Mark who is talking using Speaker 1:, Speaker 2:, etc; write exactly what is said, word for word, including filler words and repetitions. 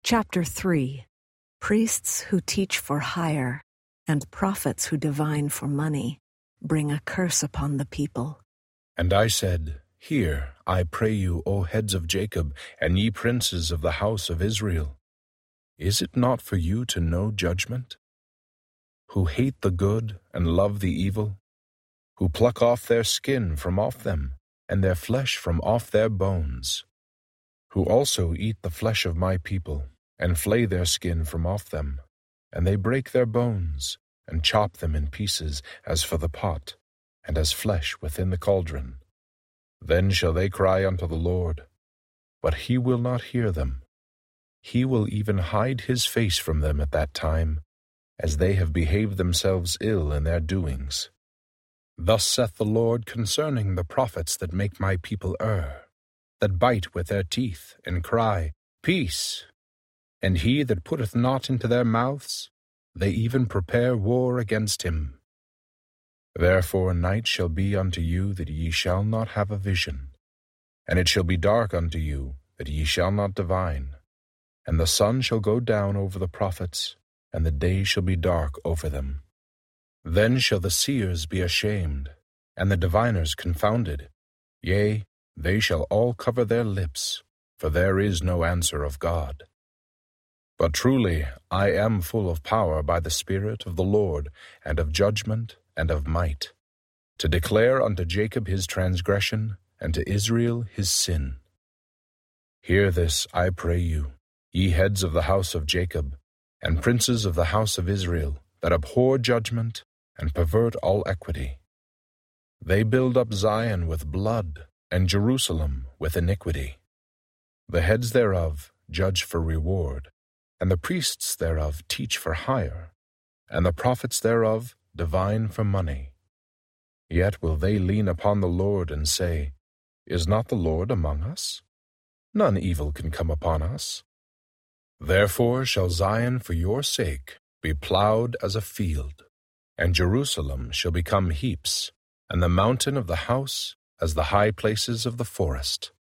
Speaker 1: Chapter three. Priests who teach for hire and prophets who divine for money bring a curse upon the people.
Speaker 2: And I said, Hear, I pray you, O heads of Jacob, and ye princes of the house of Israel. Is it not for you to know judgment? Who hate the good and love the evil, who pluck off their skin from off them, and their flesh from off their bones, who also eat the flesh of my people, and flay their skin from off them, and they break their bones, and chop them in pieces, as for the pot, and as flesh within the cauldron. Then shall they cry unto the Lord, but he will not hear them. He will even hide his face from them at that time, as they have behaved themselves ill in their doings. Thus saith the Lord concerning the prophets that make my people err, that bite with their teeth, and cry, Peace! And he that putteth not into their mouths, they even prepare war against him. Therefore night shall be unto you that ye shall not have a vision, and it shall be dark unto you that ye shall not divine, and the sun shall go down over the prophets, and the day shall be dark over them. Then shall the seers be ashamed, and the diviners confounded. Yea, they shall all cover their lips, for there is no answer of God. But truly I am full of power by the Spirit of the Lord, and of judgment, and of might, to declare unto Jacob his transgression, and to Israel his sin. Hear this, I pray you, ye heads of the house of Jacob, and princes of the house of Israel, that abhor judgment, and pervert all equity. They build up Zion with blood, and Jerusalem with iniquity. The heads thereof judge for reward, and the priests thereof teach for hire, and the prophets thereof divine for money. Yet will they lean upon the Lord and say, Is not the Lord among us? None evil can come upon us. Therefore shall Zion for your sake be plowed as a field, and Jerusalem shall become heaps, and the mountain of the house as the high places of the forest.